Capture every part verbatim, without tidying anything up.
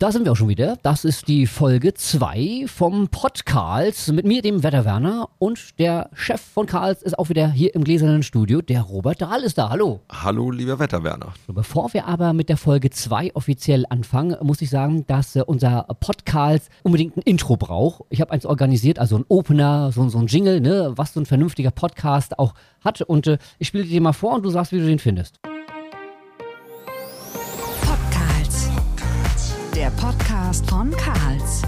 Da sind wir auch schon wieder. Das ist die Folge zwei vom Podcast mit mir, dem Wetterwerner. Und der Chef von Karls ist auch wieder hier im gläsernen Studio. Der Robert Dahl ist da. Hallo. Hallo, lieber Wetterwerner. So, bevor wir aber mit der Folge zwei offiziell anfangen, muss ich sagen, dass äh, unser Podcast unbedingt ein Intro braucht. Ich habe eins organisiert, also ein Opener, so, so ein Jingle, ne, was so ein vernünftiger Podcast auch hat. Und äh, ich spiele dir mal vor und du sagst, wie du den findest. Der Podcast von Karls.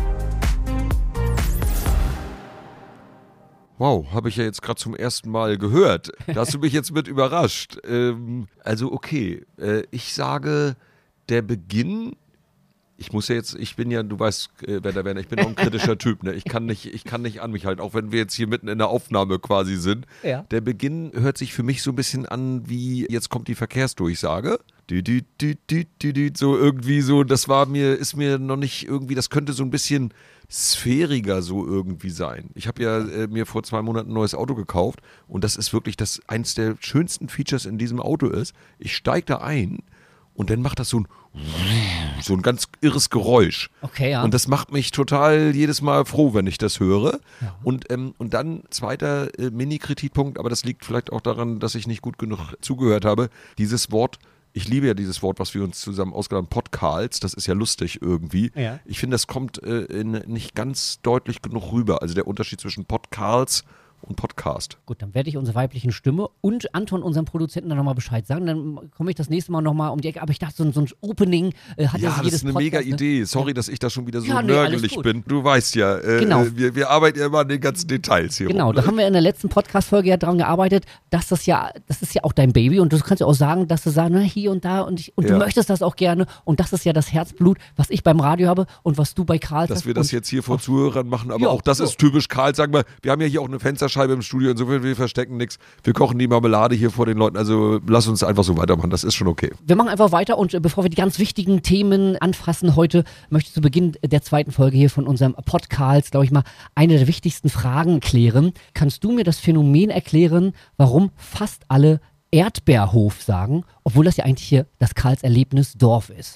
Wow, habe ich ja jetzt gerade zum ersten Mal gehört. Da hast du mich jetzt mit überrascht. Ähm, also okay, äh, ich sage, der Beginn, ich muss ja jetzt, ich bin ja, du weißt, äh, Wetterwerner, ich bin auch ein kritischer Typ, ne? Ich kann nicht, ich kann nicht an mich halten, auch wenn wir jetzt hier mitten in der Aufnahme quasi sind. Ja. Der Beginn hört sich für mich so ein bisschen an wie, jetzt kommt die Verkehrsdurchsage. Die, die, die, die, die, die, so irgendwie so, das war mir, ist mir noch nicht irgendwie, das könnte so ein bisschen sphäriger so irgendwie sein. Ich habe ja äh, mir vor zwei Monaten ein neues Auto gekauft und das ist wirklich das, eins der schönsten Features in diesem Auto ist, ich steige da ein und dann macht das so ein so ein ganz irres Geräusch. Okay, ja. Und das macht mich total jedes Mal froh, wenn ich das höre. Ja. Und, ähm, und dann zweiter äh, Mini-Kritikpunkt, aber das liegt vielleicht auch daran, dass ich nicht gut genug zugehört habe, dieses Wort. Ich liebe ja dieses Wort, was wir uns zusammen ausgedacht haben, Podcasts, das ist ja lustig irgendwie. Ja. Ich finde, das kommt äh, in, nicht ganz deutlich genug rüber. Also der Unterschied zwischen Podcasts und Podcast. Gut, dann werde ich unserer weiblichen Stimme und Anton, unserem Produzenten, dann nochmal Bescheid sagen. Dann komme ich das nächste Mal nochmal um die Ecke. Aber ich dachte, so ein, so ein Opening äh, hat ja, Ja, das jedes ist eine Podcast, mega ne? Idee. Sorry, dass ich da schon wieder so Ja, nee, alles nörgelig gut. bin. Du weißt ja, äh, Genau. wir, wir arbeiten ja immer an den ganzen Details hier Genau, rum, da ne? haben wir in der letzten Podcast-Folge ja dran gearbeitet, dass das ja, das ist ja auch dein Baby und du kannst ja auch sagen, dass du sagst, na, hier und da und, ich, und Ja. du möchtest das auch gerne und das ist ja das Herzblut, was ich beim Radio habe und was du bei Karl hast. Dass wir das und jetzt hier vor Zuhörern machen, aber Ja, auch das so. ist typisch Karl. Sagen wir, wir haben ja hier auch eine Fensterscheibe im Studio, insofern wir verstecken nichts. Wir kochen die Marmelade hier vor den Leuten, also lass uns einfach so weitermachen, das ist schon okay. Wir machen einfach weiter und äh, bevor wir die ganz wichtigen Themen anfassen heute, möchte ich zu Beginn der zweiten Folge hier von unserem Podcast, glaube ich mal, eine der wichtigsten Fragen klären. Kannst du mir das Phänomen erklären, warum fast alle Erdbeerhof sagen, obwohl das ja eigentlich hier das Karls Erlebnisdorf ist?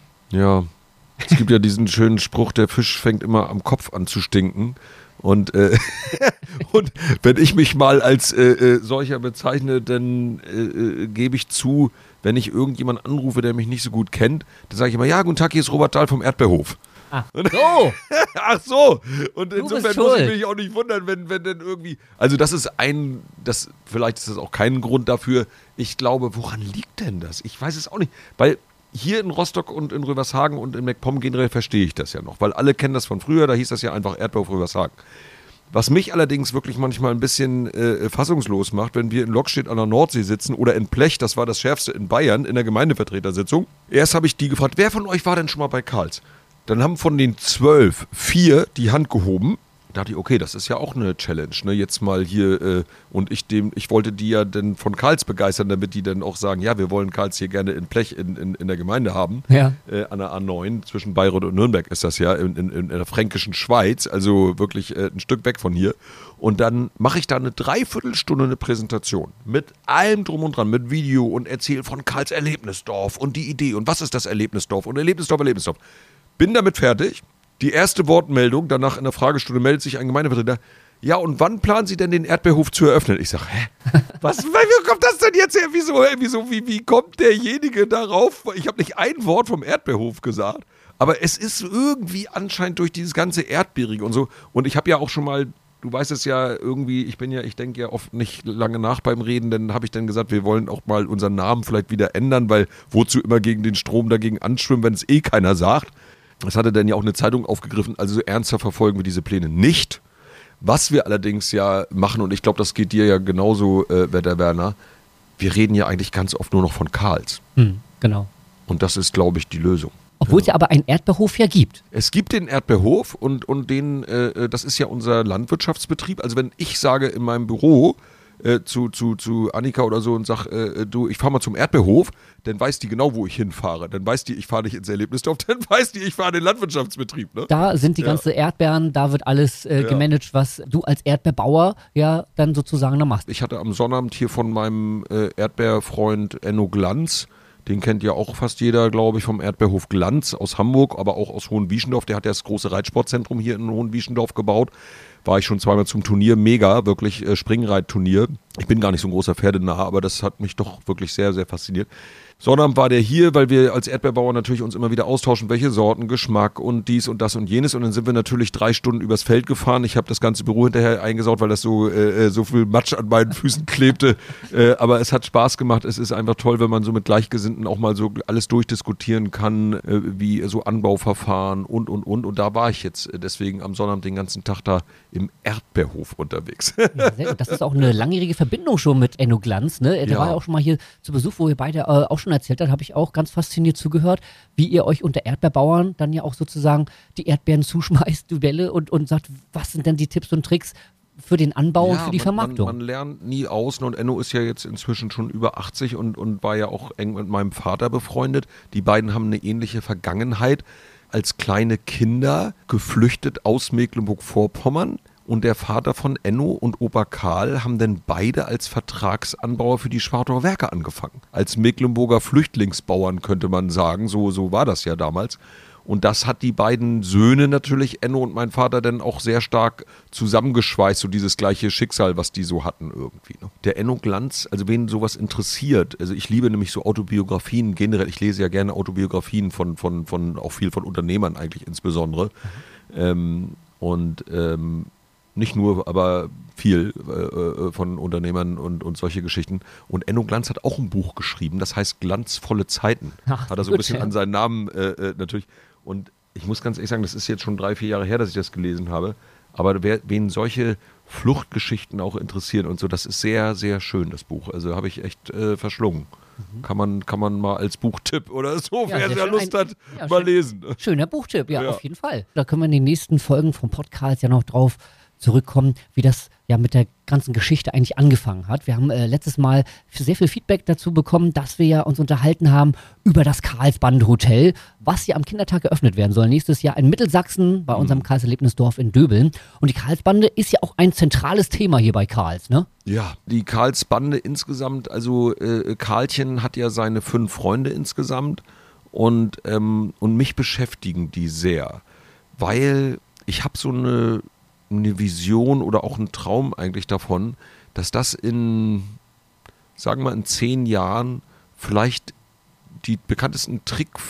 Ja, es gibt ja diesen schönen Spruch, der Fisch fängt immer am Kopf an zu stinken. Und, äh, und wenn ich mich mal als äh, äh, solcher bezeichne, dann äh, äh, gebe ich zu, wenn ich irgendjemanden anrufe, der mich nicht so gut kennt, dann sage ich immer, ja, guten Tag, hier ist Robert Dahl vom Erdbeerhof. Ah, so! Ach so! Und Du insofern bist muss ich schuld. mich auch nicht wundern, wenn, wenn dann irgendwie. Also, das ist ein. Das, vielleicht ist das auch kein Grund dafür. Ich glaube, woran liegt denn das? Ich weiß es auch nicht. Weil hier in Rostock und in Rövershagen und in MacPom generell verstehe ich das ja noch. Weil alle kennen das von früher, da hieß das ja einfach Erdbeerhof Rövershagen. Was mich allerdings wirklich manchmal ein bisschen äh, fassungslos macht, wenn wir in Lokstedt an der Nordsee sitzen oder in Plech, das war das Schärfste in Bayern, in der Gemeindevertretersitzung. Erst habe ich die gefragt, wer von euch war denn schon mal bei Karls? Dann haben von den zwölf vier die Hand gehoben. Da dachte ich, okay, das ist ja auch eine Challenge, ne? Jetzt mal hier, äh, und ich dem, ich wollte die ja dann von Karls begeistern, damit die dann auch sagen, ja, wir wollen Karls hier gerne in Plech in, in, in der Gemeinde haben. Ja. Äh, an der A neun, zwischen Bayreuth und Nürnberg ist das ja, in, in, in der fränkischen Schweiz, also wirklich äh, ein Stück weg von hier. Und dann mache ich da eine Dreiviertelstunde eine Präsentation mit allem drum und dran, mit Video und erzähle von Karls Erlebnisdorf und die Idee und was ist das Erlebnisdorf und Erlebnisdorf, Erlebnisdorf. Bin damit fertig. Die erste Wortmeldung, danach in der Fragestunde meldet sich ein Gemeindevertreter. Ja, und wann planen Sie denn den Erdbeerhof zu eröffnen? Ich sage, hä? Was, wie kommt das denn jetzt her? Wieso, wieso, wie, wie kommt derjenige darauf? Ich habe nicht ein Wort vom Erdbeerhof gesagt. Aber es ist irgendwie anscheinend durch dieses ganze Erdbeerige und so. Und ich habe ja auch schon mal, du weißt es ja irgendwie, ich bin ja, ich denke ja oft nicht lange nach beim Reden, dann habe ich dann gesagt, wir wollen auch mal unseren Namen vielleicht wieder ändern, weil wozu immer gegen den Strom dagegen anschwimmen, wenn es eh keiner sagt. Das hatte dann ja auch eine Zeitung aufgegriffen, also so ernsthaft verfolgen wir diese Pläne nicht. Was wir allerdings ja machen, und ich glaube, das geht dir ja genauso, äh, Wetterwerner, wir reden ja eigentlich ganz oft nur noch von Karls. Hm, genau. Und das ist, glaube ich, die Lösung. Obwohl es ja aber einen Erdbeerhof ja gibt. Es gibt den Erdbeerhof und, und den, äh, das ist ja unser Landwirtschaftsbetrieb. Also wenn ich sage in meinem Büro, Äh, zu, zu, zu Annika oder so und sag, äh, du, ich fahre mal zum Erdbeerhof, dann weiß die genau, wo ich hinfahre. Dann weiß die, ich fahre nicht ins Erlebnisdorf, dann weiß die, ich fahre in den Landwirtschaftsbetrieb. Ne? Da sind die Ja. ganzen Erdbeeren, da wird alles äh, Ja. gemanagt, was du als Erdbeerbauer ja dann sozusagen da machst. Ich hatte am Sonnabend hier von meinem äh, Erdbeerfreund Enno Glanz, Den kennt ja auch fast jeder, glaube ich, vom Erdbeerhof Glanz aus Hamburg, aber auch aus Hohenwieschendorf. Der hat ja das große Reitsportzentrum hier in Hohenwieschendorf gebaut. War ich schon zweimal zum Turnier, mega, wirklich äh, Springreitturnier. Ich bin gar nicht so ein großer Pferdenah, aber das hat mich doch wirklich sehr, sehr fasziniert. Sondern war der hier, weil wir als Erdbeerbauer natürlich uns immer wieder austauschen, welche Sorten, Geschmack und dies und das und jenes. Und dann sind wir natürlich drei Stunden übers Feld gefahren. Ich habe das ganze Büro hinterher eingesaut, weil das so, äh, so viel Matsch an meinen Füßen klebte. äh, aber es hat Spaß gemacht. Es ist einfach toll, wenn man so mit Gleichgesinnten auch mal so alles durchdiskutieren kann, äh, wie so Anbauverfahren und, und, und. Und da war ich jetzt deswegen am Sonnabend den ganzen Tag da im Erdbeerhof unterwegs. Ja, sehr gut. Das ist auch eine langjährige Verbindung schon mit Enno Glanz. Ne? Der Ja. war ja auch schon mal hier zu Besuch, wo ihr beide äh, auch schon erzählt habt, habe ich auch ganz fasziniert zugehört, wie ihr euch unter Erdbeerbauern dann ja auch sozusagen die Erdbeeren zuschmeißt, Duelle und, und sagt, was sind denn die Tipps und Tricks für den Anbau und für die man, Vermarktung? Man, man lernt nie aus und Enno ist ja jetzt inzwischen schon über achtzig und, und war ja auch eng mit meinem Vater befreundet. Die beiden haben eine ähnliche Vergangenheit. Als kleine Kinder geflüchtet aus Mecklenburg-Vorpommern. Und der Vater von Enno und Opa Karl haben dann beide als Vertragsanbauer für die Schwartauer Werke angefangen. Als Mecklenburger Flüchtlingsbauern könnte man sagen, so, so war das ja damals. Und das hat die beiden Söhne natürlich, Enno und mein Vater, dann auch sehr stark zusammengeschweißt, so dieses gleiche Schicksal, was die so hatten irgendwie. Ne? Der Enno Glanz, also wen sowas interessiert, also ich liebe nämlich so Autobiografien generell, ich lese ja gerne Autobiografien von, von, von auch viel von Unternehmern eigentlich insbesondere. Mhm. Ähm, und ähm, nicht nur, aber viel äh, von Unternehmern und, und solche Geschichten. Und Enno Glanz hat auch ein Buch geschrieben, das heißt Glanzvolle Zeiten. Ach, hat er so ein gut, bisschen ja. an seinen Namen äh, äh, natürlich. Und ich muss ganz ehrlich sagen, das ist jetzt schon drei, vier Jahre her, dass ich das gelesen habe. Aber wer, wen solche Fluchtgeschichten auch interessieren und so, das ist sehr, sehr schön, das Buch. Also habe ich echt äh, verschlungen. Mhm. Kann man, kann man mal als Buchtipp oder so, Ja, wer sehr sehr schön. Lust hat, Ja, mal schön. lesen. Schöner Buchtipp, ja, Ja. auf jeden Fall. Da können wir in den nächsten Folgen vom Podcast ja noch drauf zurückkommen, wie das ja mit der ganzen Geschichte eigentlich angefangen hat. Wir haben äh, letztes Mal sehr viel Feedback dazu bekommen, dass wir ja uns unterhalten haben über das Karlsbande Hotel, was ja am Kindertag eröffnet werden soll. Nächstes Jahr in Mittelsachsen bei unserem Karlserlebnisdorf in Döbeln. Und die Karlsbande ist ja auch ein zentrales Thema hier bei Karls, ne? Ja, die Karlsbande insgesamt, also äh, Karlchen hat ja seine fünf Freunde insgesamt und, ähm, und mich beschäftigen die sehr, weil ich habe so eine, eine Vision oder auch einen Traum eigentlich davon, dass das in, sagen wir mal, in zehn Jahren vielleicht die bekanntesten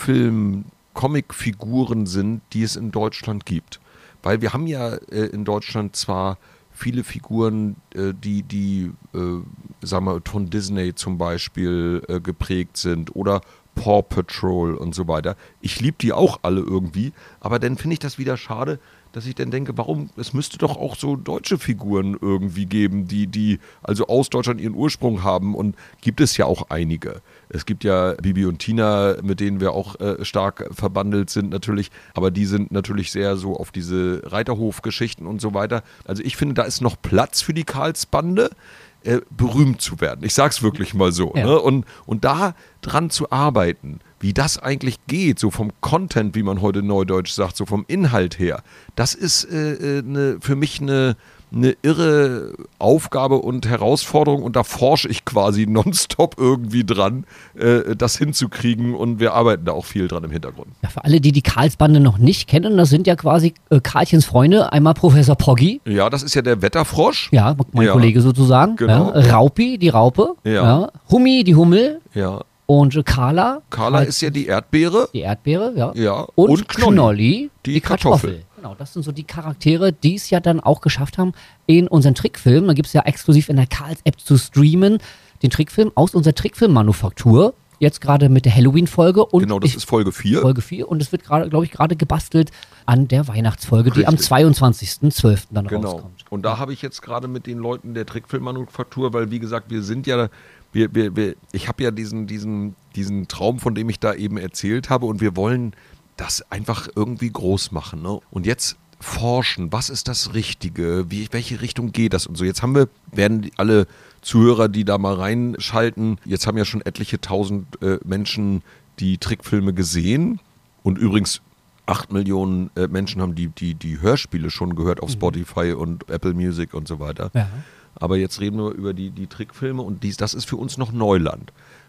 Trickfilm-Comicfiguren sind, die es in Deutschland gibt. Weil wir haben ja äh, in Deutschland zwar viele Figuren, äh, die, die äh, sagen wir, von Disney zum Beispiel äh, geprägt sind oder Paw Patrol und so weiter. Ich liebe die auch alle irgendwie, aber dann finde ich das wieder schade, dass ich dann denke, warum, es müsste doch auch so deutsche Figuren irgendwie geben, die, die also aus Deutschland ihren Ursprung haben und gibt es ja auch einige. Es gibt ja Bibi und Tina, mit denen wir auch äh, stark verbandelt sind natürlich, aber die sind natürlich sehr so auf diese Reiterhofgeschichten und so weiter. Also ich finde, da ist noch Platz für die Karlsbande, äh, berühmt zu werden. Ich sag's wirklich mal so. Ja. Ne? Und, und da dran zu arbeiten, wie das eigentlich geht, so vom Content, wie man heute neudeutsch sagt, so vom Inhalt her, das ist äh, ne, für mich eine, eine irre Aufgabe und Herausforderung und da forsche ich quasi nonstop irgendwie dran, äh, das hinzukriegen und wir arbeiten da auch viel dran im Hintergrund. Ja, für alle, die die Karlsbande noch nicht kennen, das sind ja quasi äh, Karlchens Freunde. Einmal Professor Poggi, Ja, das ist ja der Wetterfrosch. ja, mein Ja. Kollege sozusagen. Genau. Ja, Raupi, die Raupe. Ja. Hummi, die Hummel. Ja. Und äh, Carla. Carla Karl- ist ja die Erdbeere. die Erdbeere, ja. Ja. Und, Und Knolli, Knolli, die die, Kartoffel. Kartoffel. Genau, das sind so die Charaktere, die es ja dann auch geschafft haben, in unseren Trickfilm, da gibt es ja exklusiv in der Karls-App zu streamen, den Trickfilm aus unserer Trickfilmmanufaktur. Jetzt gerade mit der Halloween-Folge und Genau, das ich, ist Folge vier. Folge vier und es wird gerade, glaube ich, gerade gebastelt an der Weihnachtsfolge, die am Richtig. zweiundzwanzigsten zwölften dann Genau. rauskommt. Und da habe ich jetzt gerade mit den Leuten der Trickfilmmanufaktur, weil wie gesagt, wir sind ja, wir, wir, wir, ich habe ja diesen, diesen, diesen Traum, von dem ich da eben erzählt habe und wir wollen das einfach irgendwie groß machen. Ne? Und jetzt forschen, was ist das Richtige, wie, welche Richtung geht das und so. Jetzt haben wir, werden die, alle Zuhörer, die da mal reinschalten, jetzt haben ja schon etliche tausend äh, Menschen die Trickfilme gesehen und übrigens acht Millionen äh, Menschen haben die, die, die Hörspiele schon gehört auf Spotify und Apple Music und so weiter. Ja. Aber jetzt reden wir über die, die Trickfilme und dies, das ist für uns noch Neuland.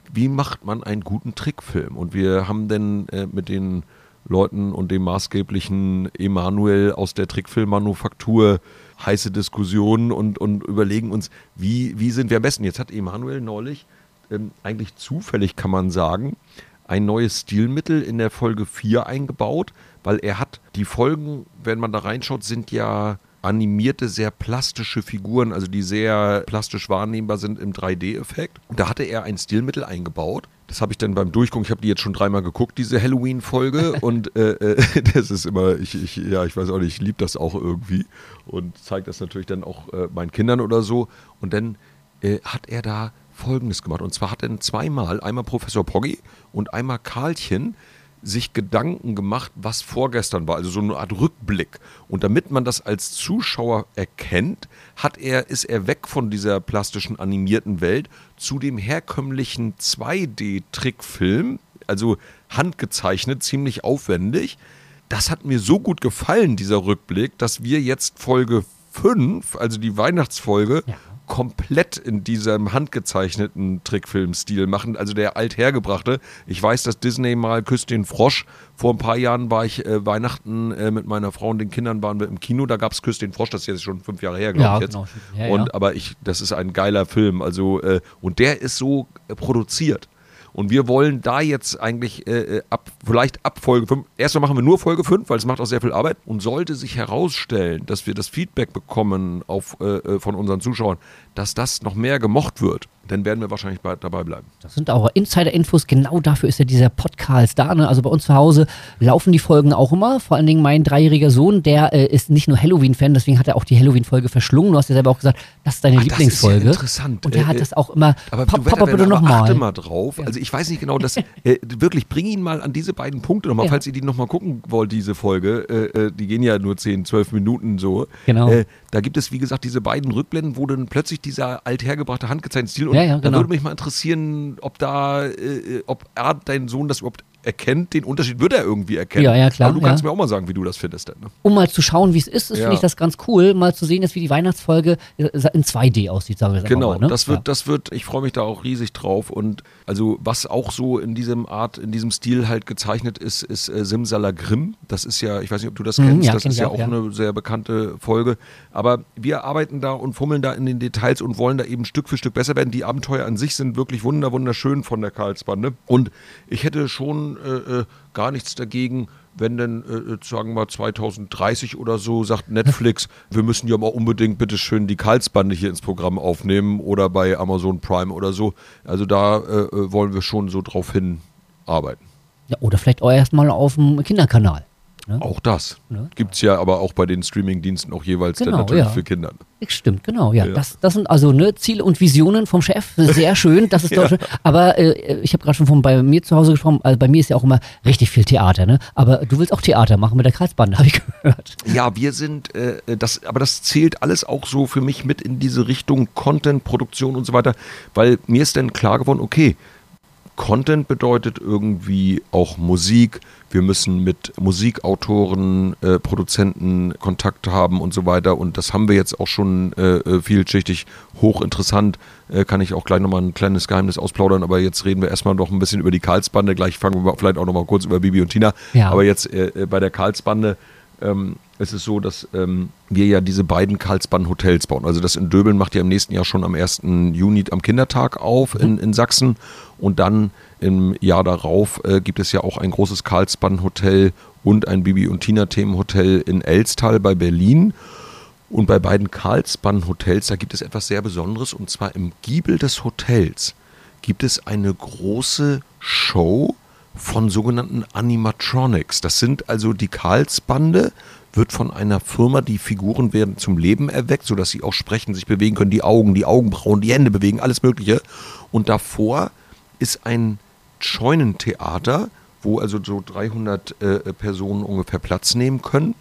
wie macht man einen guten Trickfilm? Und wir haben dann äh, mit den Leuten und dem maßgeblichen Emanuel aus der Trickfilmmanufaktur heiße Diskussionen und, und überlegen uns, wie, wie sind wir am besten. Jetzt hat Emanuel neulich, ähm, eigentlich zufällig kann man sagen, ein neues Stilmittel in der Folge vier eingebaut, weil er hat, die Folgen, wenn man da reinschaut, sind ja animierte, sehr plastische Figuren, also die sehr plastisch wahrnehmbar sind im drei D-Effekt. Und da hatte er ein Stilmittel eingebaut. Das habe ich dann beim Durchgucken, ich habe die jetzt schon dreimal geguckt, diese Halloween-Folge. Und äh, äh, das ist immer, ich, ich, ja, ich weiß auch nicht, ich liebe das auch irgendwie. Und zeige das natürlich dann auch äh, meinen Kindern oder so. Und dann äh, hat er da Folgendes gemacht. Und zwar hat er zweimal, einmal Professor Poggi und einmal Karlchen, sich Gedanken gemacht, was vorgestern war, also so eine Art Rückblick. Und damit man das als Zuschauer erkennt, hat er, ist er weg von dieser plastischen animierten Welt zu dem herkömmlichen zwei D-Trickfilm, also handgezeichnet, ziemlich aufwendig. Das hat mir so gut gefallen, dieser Rückblick, dass wir jetzt Folge fünf, also die Weihnachtsfolge, ja, komplett in diesem handgezeichneten Trickfilmstil machen, also der althergebrachte. Ich weiß, dass Disney mal Küsst den Frosch, vor ein paar Jahren war ich äh, Weihnachten äh, mit meiner Frau und den Kindern waren wir im Kino, da gab es Küsst den Frosch, das ist jetzt schon fünf Jahre her, glaube ja, ich jetzt. Genau. Ja, und, ja. Aber ich, das ist ein geiler Film, also äh, und der ist so äh, produziert. Und wir wollen da jetzt eigentlich äh, ab, vielleicht ab Folge fünf, erstmal machen wir nur Folge fünf, weil es macht auch sehr viel Arbeit. Und sollte sich herausstellen, dass wir das Feedback bekommen auf, äh, von unseren Zuschauern, dass das noch mehr gemocht wird, dann werden wir wahrscheinlich bei, dabei bleiben. Das sind auch Insider-Infos, genau dafür ist ja dieser Podcast da. Ne? Also bei uns zu Hause laufen die Folgen auch immer. Vor allen Dingen mein dreijähriger Sohn, der äh, ist nicht nur Halloween-Fan, deswegen hat er auch die Halloween-Folge verschlungen. Du hast ja selber auch gesagt, das ist deine Ach, Lieblingsfolge. Das ist ja interessant. Und der äh, hat das auch immer, aber Papa, du Papa bitte nochmal. Achte mal drauf. Ja. Also ich weiß nicht genau, dass, äh, wirklich, bring ihn mal an diese beiden Punkte nochmal, ja, falls ihr die nochmal gucken wollt, diese Folge. Äh, die gehen ja nur zehn, zwölf Minuten so. Genau. Äh, da gibt es, wie gesagt, diese beiden Rückblenden, wo dann plötzlich dieser althergebrachte handgezeichnete Stil, und ja, ja, genau, da würde mich mal interessieren, ob da, äh, ob er, dein Sohn das überhaupt erkennt, den Unterschied wird er irgendwie erkennen. Ja, ja, klar. Aber du kannst ja. mir auch mal sagen, wie du das findest. Denn, ne? Um mal zu schauen, wie es ist, ist ja. finde ich das ganz cool, mal zu sehen, dass wie die Weihnachtsfolge in zwei D aussieht, sagen wir das Genau, mal, ne? das wird, ja. das wird, ich freue mich da auch riesig drauf. Und also was auch so in diesem Art, in diesem Stil halt gezeichnet ist, ist äh, Simsalagrim. Das ist ja, ich weiß nicht, ob du das mhm, kennst, ja, das kenn ist ja auch, auch ja. eine sehr bekannte Folge. Aber wir arbeiten da und fummeln da in den Details und wollen da eben Stück für Stück besser werden. Die Abenteuer an sich sind wirklich wunder, wunderschön von der Karlsbande. Und ich hätte schon äh, gar nichts dagegen, wenn denn, äh, sagen wir zwanzig dreißig oder so, sagt Netflix, wir müssen ja mal unbedingt bitteschön die Karlsbande hier ins Programm aufnehmen oder bei Amazon Prime oder so. Also da äh, wollen wir schon so drauf hinarbeiten. Ja, oder vielleicht auch erstmal auf dem Kinderkanal. Ne? Auch das. Ne? Gibt es ja aber auch bei den Streamingdiensten auch jeweils Genau, dann natürlich ja. für Kinder. Stimmt, genau, ja. Ja. Das, das sind also ne, Ziele und Visionen vom Chef. Sehr schön, das ist Ja. doch schön. Aber äh, ich habe gerade schon von bei mir zu Hause gesprochen, also bei mir ist ja auch immer richtig viel Theater, ne? Aber du willst auch Theater machen mit der Karlsbande, habe ich gehört. Ja, wir sind, äh, das, aber das zählt alles auch so für mich mit in diese Richtung Content, Produktion und so weiter, weil mir ist dann klar geworden, okay, Content bedeutet irgendwie auch Musik. Wir müssen mit Musikautoren, äh, Produzenten Kontakt haben und so weiter. Und das haben wir jetzt auch schon äh, vielschichtig, hochinteressant. Äh, kann ich auch gleich nochmal ein kleines Geheimnis ausplaudern. Aber jetzt reden wir erstmal noch ein bisschen über die Karlsbande. Gleich fangen wir vielleicht auch nochmal kurz über Bibi und Tina. Ja. Aber jetzt äh, bei der Karlsbande ähm, es ist so, dass ähm, wir ja diese beiden Karlsbanden-Hotels bauen. Also das in Döbeln macht ja im nächsten Jahr schon am ersten Juni am Kindertag auf in, in Sachsen. Und dann im Jahr darauf äh, gibt es ja auch ein großes Karlsbanden-Hotel und ein Bibi- und Tina-Themenhotel in Elstal bei Berlin. Und bei beiden Karlsbanden-Hotels, da gibt es etwas sehr Besonderes. Und zwar im Giebel des Hotels gibt es eine große Show von sogenannten Animatronics. Das sind also die Karlsbande, wird von einer Firma, die Figuren werden zum Leben erweckt, sodass sie auch sprechen, sich bewegen können, die Augen, die Augenbrauen, die Hände bewegen, alles Mögliche. Und davor ist ein Scheunentheater, wo also so dreihundert äh, Personen ungefähr Platz nehmen können,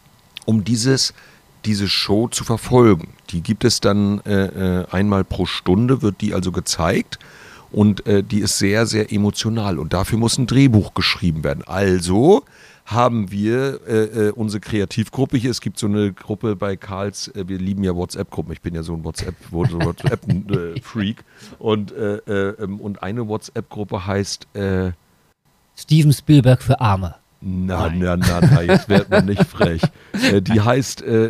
um dieses, diese Show zu verfolgen. Die gibt es dann äh, einmal pro Stunde, wird die also gezeigt. Und äh, die ist sehr, sehr emotional. Und dafür muss ein Drehbuch geschrieben werden. Also haben wir äh, äh, unsere Kreativgruppe hier. Es gibt so eine Gruppe bei Karls, äh, wir lieben ja WhatsApp-Gruppen. Ich bin ja so ein WhatsApp, so WhatsApp-Freak. und, äh, äh, und eine WhatsApp-Gruppe heißt äh, Steven Spielberg für Arme. Na, na, na, na, jetzt wird man nicht frech. Äh, die heißt äh,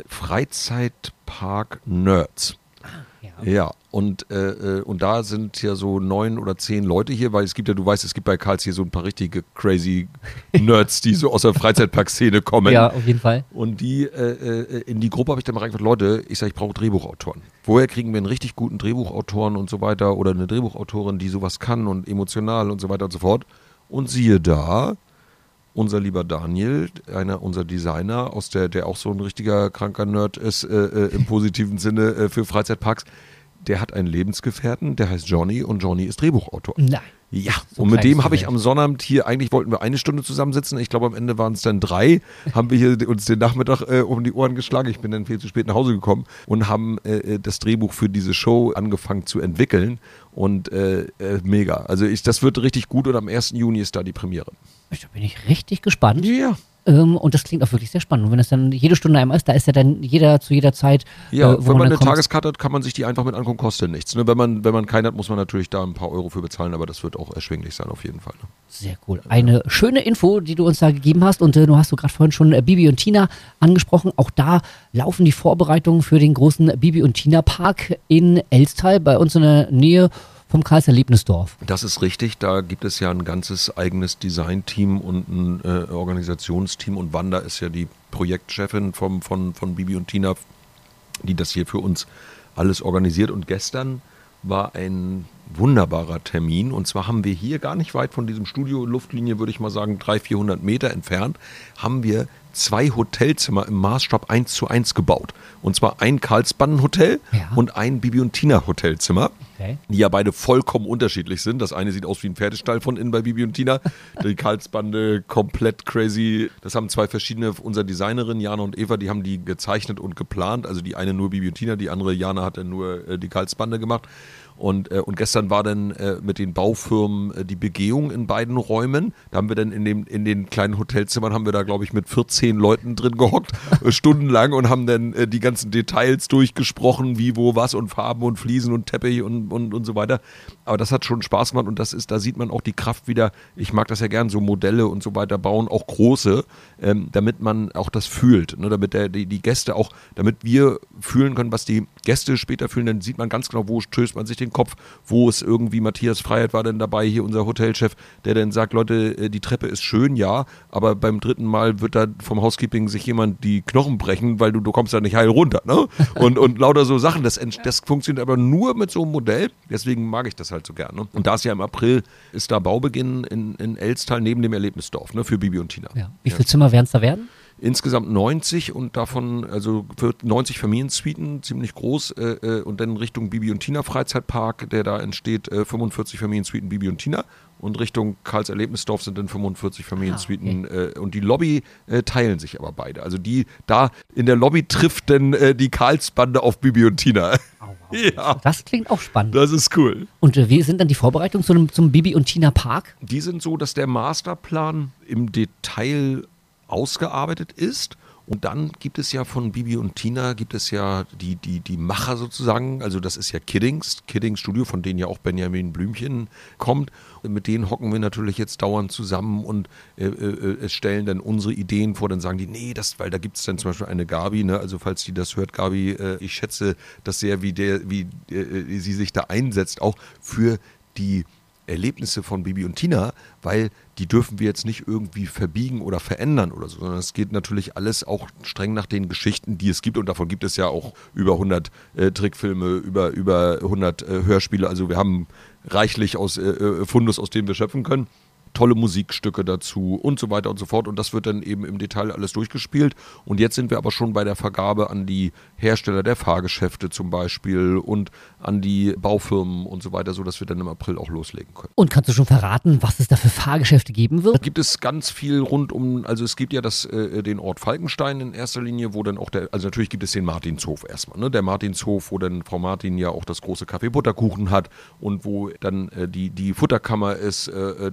Freizeitpark Nerds. Ja. Ja, und, äh, und da sind ja so neun oder zehn Leute hier, weil es gibt ja, du weißt, es gibt bei Karls hier so ein paar richtige crazy Nerds, die so aus der Freizeitpark-Szene kommen. Ja, auf jeden Fall. Und die, äh, in die Gruppe habe ich dann mal reingefragt, Leute, ich sage, ich brauche Drehbuchautoren. Woher kriegen wir einen richtig guten Drehbuchautoren und so weiter oder eine Drehbuchautorin, die sowas kann und emotional und so weiter und so fort. Und siehe da, unser lieber Daniel, einer unserer Designer, aus der, der auch so ein richtiger kranker Nerd ist, äh, äh, im positiven Sinne äh, für Freizeitparks, der hat einen Lebensgefährten, der heißt Johnny und Johnny ist Drehbuchautor. Nein. Ja, So und mit klein dem ist habe die ich Welt. am Sonnabend hier, eigentlich wollten wir eine Stunde zusammensitzen, ich glaube am Ende waren es dann drei, haben wir hier uns den Nachmittag äh, um die Ohren geschlagen, ich bin dann viel zu spät nach Hause gekommen und haben äh, das Drehbuch für diese Show angefangen zu entwickeln und äh, äh, mega, also ich, das wird richtig gut und am ersten Juni ist da die Premiere. Da bin ich richtig gespannt. Ja. Ähm, und das klingt auch wirklich sehr spannend. Und wenn das dann jede Stunde einmal ist, da ist ja dann jeder zu jeder Zeit. Ja, äh, wo wenn man dann eine kommt. Tageskarte hat, kann man sich die einfach mit angucken, kostet nichts. Ne? Wenn man, wenn man keine hat, muss man natürlich da ein paar Euro für bezahlen, aber das wird auch erschwinglich sein auf jeden Fall. Ne? Sehr cool. Eine schöne Info, die du uns da gegeben hast. Und äh, du hast du gerade vorhin schon äh, Bibi und Tina angesprochen. Auch da laufen die Vorbereitungen für den großen Bibi und Tina Park in Elstal, bei uns in der Nähe vom Karls Erlebnisdorf. Das ist richtig, da gibt es ja ein ganzes eigenes Designteam und ein äh, Organisationsteam und Wanda ist ja die Projektchefin vom, von, von Bibi und Tina, die das hier für uns alles organisiert. Und gestern war ein wunderbarer Termin und zwar haben wir hier gar nicht weit von diesem Studio, Luftlinie würde ich mal sagen dreihundert, vierhundert Meter entfernt, haben wir zwei Hotelzimmer im Maßstab eins zu eins gebaut. Und zwar ein Karlsbanden-Hotel Ja. und ein Bibi und Tina Hotelzimmer. Okay. Die ja beide vollkommen unterschiedlich sind. Das eine sieht aus wie ein Pferdestall von innen bei Bibi und Tina. Die Karlsbande komplett crazy. Das haben zwei verschiedene, unsere Designerinnen, Jana und Eva, die haben die gezeichnet und geplant. Also die eine nur Bibi und Tina, die andere, Jana, hat dann nur äh, die Karlsbande gemacht. Und, äh, und gestern war dann äh, mit den Baufirmen äh, die Begehung in beiden Räumen. Da haben wir dann in, dem, in den kleinen Hotelzimmern, haben wir da glaube ich mit vierzehn Leuten drin gehockt, äh, stundenlang und haben dann äh, die ganzen Details durchgesprochen, wie, wo, was und Farben und Fliesen und Teppich und, und, und so weiter. Aber das hat schon Spaß gemacht und das ist, da sieht man auch die Kraft wieder. Ich mag das ja gern, so Modelle und so weiter bauen, auch große, ähm, damit man auch das fühlt, ne? Damit der, die, die Gäste auch, damit wir fühlen können, was die Gäste später fühlen, dann sieht man ganz genau, wo stößt man sich den Kopf, wo es irgendwie, Matthias Freiheit war dann dabei, hier unser Hotelchef, der dann sagt, Leute, die Treppe ist schön, ja, aber beim dritten Mal wird da vom Housekeeping sich jemand die Knochen brechen, weil du, du kommst da nicht heil runter, ne? Und, und lauter so Sachen, das, das funktioniert aber nur mit so einem Modell, deswegen mag ich das halt so gerne. Und da ist ja im April, ist da Baubeginn in, in Elstal neben dem Erlebnisdorf, ne, für Bibi und Tina. Ja. Wie viele Zimmer werden es da werden? Insgesamt neunzig und davon, also für neunzig Familiensuiten, ziemlich groß, äh, und dann Richtung Bibi und Tina Freizeitpark, der da entsteht, äh, fünfundvierzig Familiensuiten Bibi und Tina und Richtung Karls Erlebnisdorf sind dann fünfundvierzig Familiensuiten, Ah, äh, und die Lobby äh, teilen sich aber beide. Also die, da in der Lobby trifft dann äh, die Karlsbande auf Bibi und Tina. Au, au. Ja, Das klingt auch spannend. das ist cool. Und äh, wie sind dann die Vorbereitungen zum, zum Bibi und Tina Park? Die sind so, dass der Masterplan im Detail ausgearbeitet ist. Und dann gibt es ja von Bibi und Tina, gibt es ja die, die, die Macher sozusagen, also das ist ja Kiddings, Kiddings Studio, von denen ja auch Benjamin Blümchen kommt. Mit denen hocken wir natürlich jetzt dauernd zusammen und äh, äh, stellen dann unsere Ideen vor, dann sagen die, nee, das, weil da gibt es dann zum Beispiel eine Gabi, ne? Also falls die das hört, Gabi, äh, ich schätze das sehr, wie, der, wie äh, sie sich da einsetzt, auch für die Erlebnisse von Bibi und Tina, weil die dürfen wir jetzt nicht irgendwie verbiegen oder verändern oder so, sondern es geht natürlich alles auch streng nach den Geschichten, die es gibt und davon gibt es ja auch über hundert äh, Trickfilme, über, über hundert äh, Hörspiele, also wir haben reichlich aus äh, Fundus, aus dem wir schöpfen können. Tolle Musikstücke dazu und so weiter und so fort und das wird dann eben im Detail alles durchgespielt und jetzt sind wir aber schon bei der Vergabe an die Hersteller der Fahrgeschäfte zum Beispiel und an die Baufirmen und so weiter, sodass wir dann im April auch loslegen können. Und kannst du schon verraten, was es da für Fahrgeschäfte geben wird? Da gibt es ganz viel rund um, also es gibt ja das, äh, den Ort Falkenstein in erster Linie, wo dann auch der, also natürlich gibt es den Martinshof erstmal, ne? Der Martinshof, wo dann Frau Martin ja auch das große Café Butterkuchen hat und wo dann äh, die, die Futterkammer ist, äh, das ist dann die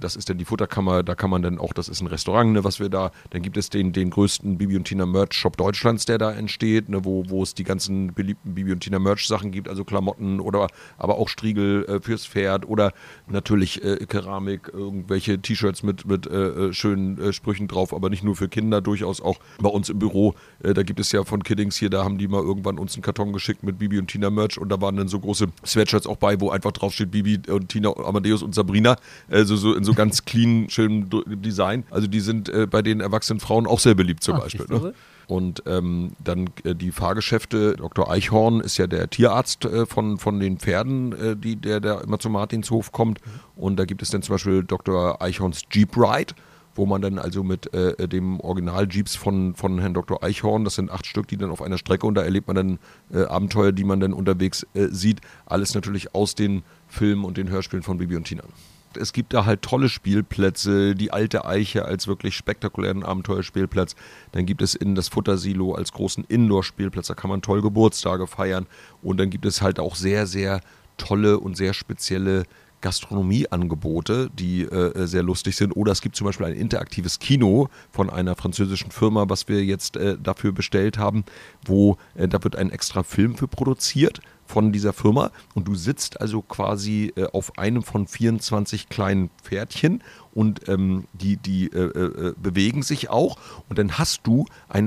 Futterkammer, da kann man dann auch, das ist ein Restaurant, ne, was wir da, dann gibt es den, den größten Bibi und Tina Merch Shop Deutschlands, der da entsteht, ne, wo, wo es die ganzen beliebten Bibi und Tina Merch Sachen gibt, also Klamotten oder aber auch Striegel äh, fürs Pferd oder natürlich äh, Keramik, irgendwelche T-Shirts mit, mit äh, schönen äh, Sprüchen drauf, aber nicht nur für Kinder, durchaus auch bei uns im Büro, äh, da gibt es ja von Kiddings hier, da haben die mal irgendwann uns einen Karton geschickt mit Bibi und Tina Merch und da waren dann so große Sweatshirts auch bei, wo einfach drauf steht Bibi und Tina, Amadeus und Sabrina, also so in so ganz clean, schönem Design. Also die sind äh, bei den erwachsenen Frauen auch sehr beliebt zum Ach, Beispiel. Ne? Und ähm, dann äh, die Fahrgeschäfte, Doktor Eichhorn ist ja der Tierarzt äh, von, von den Pferden, äh, die, der, der immer zum Martinshof kommt. Und da gibt es dann zum Beispiel Doktor Eichhorns Jeep Ride, wo man dann also mit äh, dem Original-Jeeps von, von Herrn Doktor Eichhorn, das sind acht Stück, die dann auf einer Strecke und da erlebt man dann äh, Abenteuer, die man dann unterwegs äh, sieht. Alles natürlich aus den Filmen und den Hörspielen von Bibi und Tina. Es gibt da halt tolle Spielplätze, die alte Eiche als wirklich spektakulären Abenteuerspielplatz. Dann gibt es in das Futtersilo als großen Indoor-Spielplatz, da kann man toll Geburtstage feiern. Und dann gibt es halt auch sehr, sehr tolle und sehr spezielle Gastronomieangebote, die äh, sehr lustig sind. Oder es gibt zum Beispiel ein interaktives Kino von einer französischen Firma, was wir jetzt äh, dafür bestellt haben, wo äh, da wird ein extra Film für produziert von dieser Firma und du sitzt also quasi äh, auf einem von vierundzwanzig kleinen Pferdchen und ähm, die, die äh, äh, bewegen sich auch und dann hast du eine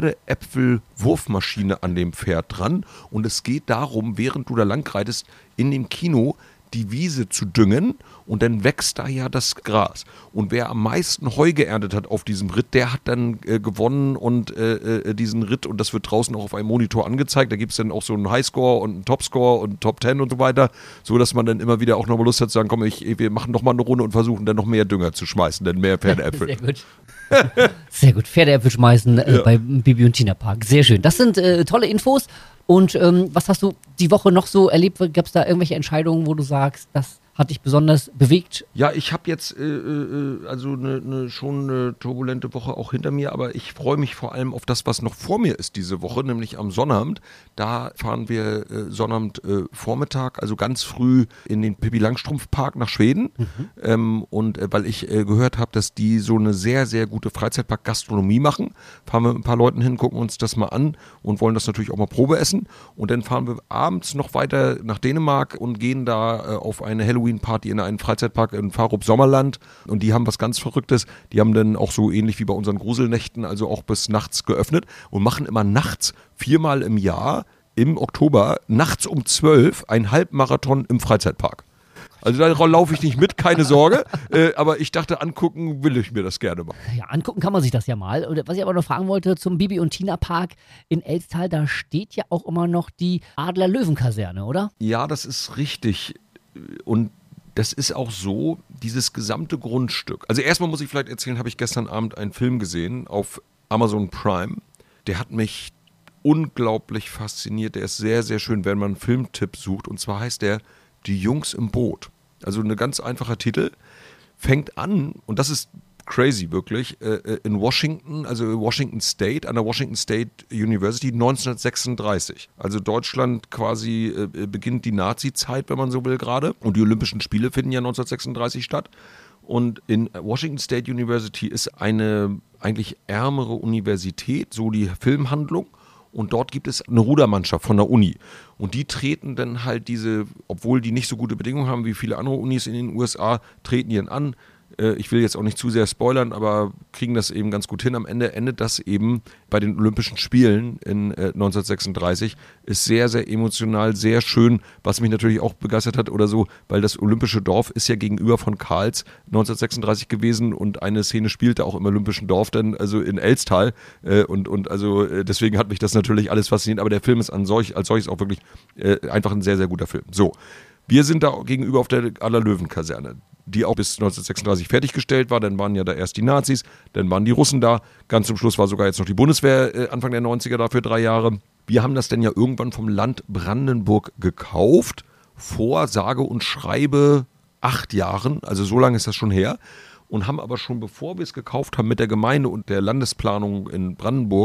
Pferdeäpfel-Wurfmaschine an dem Pferd dran und es geht darum, während du da lang reitest, in dem Kino die Wiese zu düngen und dann wächst da ja das Gras. Und wer am meisten Heu geerntet hat auf diesem Ritt, der hat dann äh, gewonnen und äh, äh, diesen Ritt und das wird draußen auch auf einem Monitor angezeigt. Da gibt es dann auch so einen Highscore und einen Topscore und einen Top Ten und so weiter, so dass man dann immer wieder auch nochmal Lust hat zu sagen, komm, ich, wir machen noch mal eine Runde und versuchen dann noch mehr Dünger zu schmeißen, denn mehr Pferdeäpfel. Sehr gut. Sehr gut, Pferdeäpfel schmeißen äh, ja. bei Bibi und Tina Park. Sehr schön. Das sind äh, tolle Infos. Und ähm, was hast du die Woche noch so erlebt? Gab es da irgendwelche Entscheidungen, wo du sagst, das hat dich besonders bewegt? Ja, ich habe jetzt äh, äh, also eine, eine, schon eine turbulente Woche auch hinter mir, aber ich freue mich vor allem auf das, was noch vor mir ist diese Woche, nämlich am Sonnabend. Da fahren wir äh, Sonnabend äh, Vormittag, also ganz früh in den Pippi Langstrumpf Park nach Schweden. Mhm. Ähm, und äh, weil ich äh, gehört habe, dass die so eine sehr, sehr gute Freizeitpark-Gastronomie machen, fahren wir mit ein paar Leuten hin, gucken uns das mal an und wollen das natürlich auch mal Probe essen. Und dann fahren wir abends noch weiter nach Dänemark und gehen da äh, auf eine Halloween Party in einem Freizeitpark in Farup Sommerland und die haben was ganz Verrücktes, die haben dann auch so ähnlich wie bei unseren Gruselnächten, also auch bis nachts geöffnet und machen immer nachts viermal im Jahr im Oktober nachts um zwölf ein Halbmarathon im Freizeitpark. Also da laufe ich nicht mit, keine Sorge, äh, aber ich dachte, angucken will ich mir das gerne mal. Ja, angucken kann man sich das ja mal. Und was ich aber noch fragen wollte zum Bibi und Tina Park in Elstal, da steht ja auch immer noch die Adler-Löwen-Kaserne, oder? Ja, das ist richtig. Und das ist auch so, dieses gesamte Grundstück. Also erstmal muss ich vielleicht erzählen, habe ich gestern Abend einen Film gesehen auf Amazon Prime. Der hat mich unglaublich fasziniert. Der ist sehr, sehr schön, wenn man einen Filmtipp sucht. Und zwar heißt der Die Jungs im Boot. Also ein ganz einfacher Titel. Fängt an, und das ist crazy wirklich, äh, in Washington, also Washington State, an der Washington State University neunzehnhundertsechsunddreißig. Also Deutschland quasi äh, beginnt die Nazi-Zeit, wenn man so will gerade. Und die Olympischen Spiele finden ja neunzehnhundertsechsunddreißig statt. Und in Washington State University ist eine eigentlich ärmere Universität, so die Filmhandlung. Und dort gibt es eine Rudermannschaft von der Uni. Und die treten dann halt diese, obwohl die nicht so gute Bedingungen haben wie viele andere Unis in den U S A, treten die dann an. Ich will jetzt auch nicht zu sehr spoilern, aber kriegen das eben ganz gut hin. Am Ende endet das eben bei den Olympischen Spielen in äh, neunzehnhundertsechsunddreißig. Ist sehr, sehr emotional, sehr schön, was mich natürlich auch begeistert hat oder so, weil das Olympische Dorf ist ja gegenüber von Karls neunzehnhundertsechsunddreißig gewesen und eine Szene spielte auch im Olympischen Dorf dann, also in Elstal. Äh, und, und also äh, deswegen hat mich das natürlich alles fasziniert, aber der Film ist an solch, als solches auch wirklich äh, einfach ein sehr, sehr guter Film. So, wir sind da gegenüber auf der Adler-Löwen-Kaserne, die auch bis neunzehnhundertsechsunddreißig fertiggestellt war. Dann waren ja da erst die Nazis, dann waren die Russen da. Ganz zum Schluss war sogar jetzt noch die Bundeswehr äh, Anfang der neunziger da für drei Jahre. Wir haben das dann ja irgendwann vom Land Brandenburg gekauft, vor sage und schreibe acht Jahren, also so lange ist das schon her. Und haben aber schon, bevor wir es gekauft haben, mit der Gemeinde und der Landesplanung in Brandenburg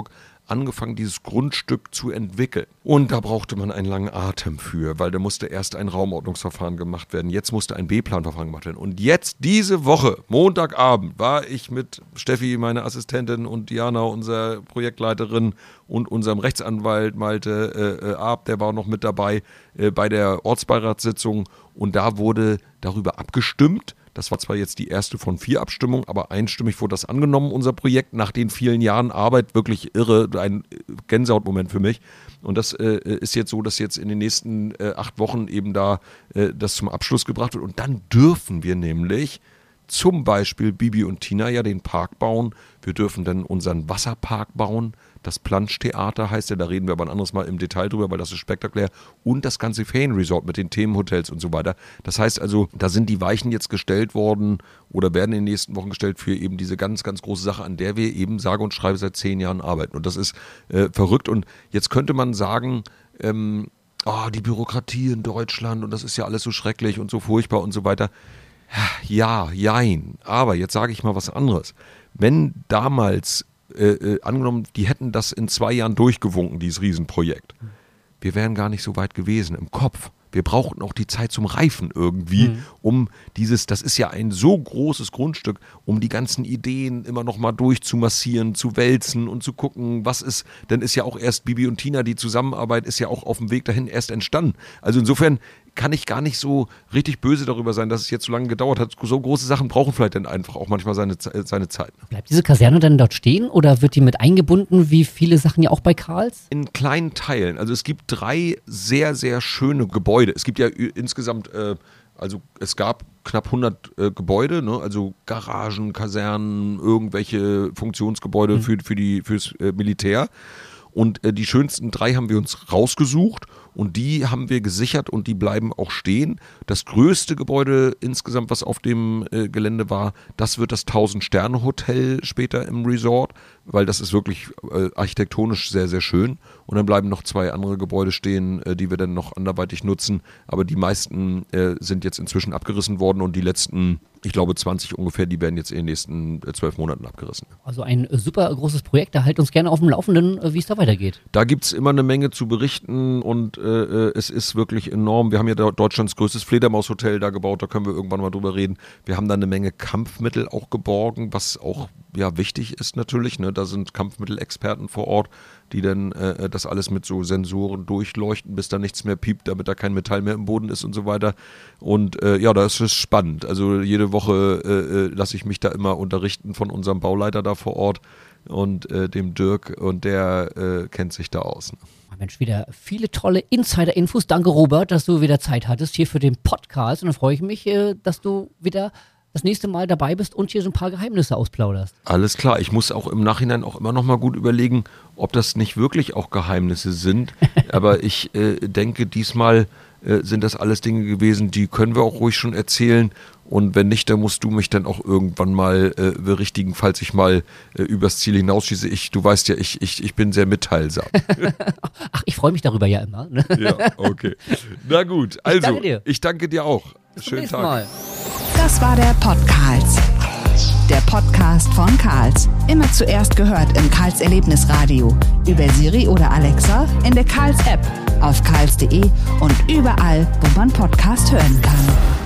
angefangen, dieses Grundstück zu entwickeln. Und da brauchte man einen langen Atem für, weil da musste erst ein Raumordnungsverfahren gemacht werden, jetzt musste ein B-Plan-Verfahren gemacht werden. Und jetzt, diese Woche, Montagabend, war ich mit Steffi, meine Assistentin, und Diana, unsere Projektleiterin, und unserem Rechtsanwalt Malte äh, Arp, der war noch mit dabei, äh, bei der Ortsbeiratssitzung. Und da wurde darüber abgestimmt. Das war zwar jetzt die erste von vier Abstimmungen, aber einstimmig wurde das angenommen, unser Projekt, nach den vielen Jahren Arbeit, wirklich irre, ein Gänsehautmoment für mich. Und das äh, ist jetzt so, dass jetzt in den nächsten äh, acht Wochen eben da äh, das zum Abschluss gebracht wird. Und dann dürfen wir nämlich zum Beispiel Bibi und Tina ja den Park bauen. Wir dürfen dann unseren Wasserpark bauen. Das Planschtheater heißt ja, da reden wir aber ein anderes Mal im Detail drüber, weil das ist spektakulär. Und das ganze Ferienresort mit den Themenhotels und so weiter. Das heißt also, da sind die Weichen jetzt gestellt worden oder werden in den nächsten Wochen gestellt für eben diese ganz, ganz große Sache, an der wir eben sage und schreibe seit zehn Jahren arbeiten. Und das ist äh, verrückt. Und jetzt könnte man sagen, ähm, oh, die Bürokratie in Deutschland und das ist ja alles so schrecklich und so furchtbar und so weiter. Ja, jein. Aber jetzt sage ich mal was anderes. Wenn damals Äh, äh, angenommen, die hätten das in zwei Jahren durchgewunken, dieses Riesenprojekt. Wir wären gar nicht so weit gewesen im Kopf. Wir brauchten auch die Zeit zum Reifen irgendwie, mhm. um dieses, das ist ja ein so großes Grundstück, um die ganzen Ideen immer noch mal durchzumassieren, zu wälzen und zu gucken, was ist, denn ist ja auch erst Bibi und Tina, die Zusammenarbeit ist ja auch auf dem Weg dahin erst entstanden. Also insofern kann ich gar nicht so richtig böse darüber sein, dass es jetzt so lange gedauert hat. So große Sachen brauchen vielleicht dann einfach auch manchmal seine, seine Zeit. Bleibt diese Kaserne dann dort stehen oder wird die mit eingebunden, wie viele Sachen ja auch bei Karls? In kleinen Teilen. Also es gibt drei sehr, sehr schöne Gebäude. Es gibt ja insgesamt, äh, also es gab knapp hundert äh, Gebäude, ne? Also Garagen, Kasernen, irgendwelche Funktionsgebäude mhm. für, für die, fürs äh, Militär. Und äh, die schönsten drei haben wir uns rausgesucht und die haben wir gesichert und die bleiben auch stehen. Das größte Gebäude insgesamt, was auf dem äh, Gelände war, das wird das tausend-Sterne-Hotel später im Resort, weil das ist wirklich äh, architektonisch sehr, sehr schön. Und dann bleiben noch zwei andere Gebäude stehen, äh, die wir dann noch anderweitig nutzen. Aber die meisten äh, sind jetzt inzwischen abgerissen worden und die letzten, ich glaube zwanzig ungefähr, die werden jetzt in den nächsten zwölf äh, Monaten abgerissen. Also ein äh, super großes Projekt, da halt uns gerne auf dem Laufenden, äh, wie es da weitergeht. Da gibt es immer eine Menge zu berichten und äh, es ist wirklich enorm. Wir haben ja Deutschlands größtes Fledermaushotel da gebaut, da können wir irgendwann mal drüber reden. Wir haben da eine Menge Kampfmittel auch geborgen, was auch ja wichtig ist natürlich. Ne? Da sind Kampfmittelexperten vor Ort, die dann äh, das alles mit so Sensoren durchleuchten, bis da nichts mehr piept, damit da kein Metall mehr im Boden ist und so weiter. Und äh, ja, das ist spannend. Also jede Woche äh, lasse ich mich da immer unterrichten von unserem Bauleiter da vor Ort und äh, dem Dirk und der äh, kennt sich da aus. Ne? Mensch, wieder viele tolle Insider-Infos. Danke, Robert, dass du wieder Zeit hattest hier für den Podcast. Und dann freue ich mich, äh, dass du wieder das nächste Mal dabei bist und hier so ein paar Geheimnisse ausplauderst. Alles klar. Ich muss auch im Nachhinein auch immer noch mal gut überlegen, ob das nicht wirklich auch Geheimnisse sind. Aber ich äh, denke, diesmal äh, sind das alles Dinge gewesen, die können wir auch ruhig schon erzählen. Und wenn nicht, dann musst du mich dann auch irgendwann mal äh, berichtigen, falls ich mal äh, übers Ziel hinausschieße. Ich, du weißt ja, ich, ich, ich bin sehr mitteilsam. Ach, ich freue mich darüber ja immer. Ne? Ja, okay. Na gut, also, ich danke dir, ich danke dir auch. Bis Schönen Tag. Mal. Das war der Podcast. Der Podcast von Karls. Immer zuerst gehört im Karls Erlebnisradio. Über Siri oder Alexa, in der Karls App, auf karls punkt de und überall, wo man Podcast hören kann.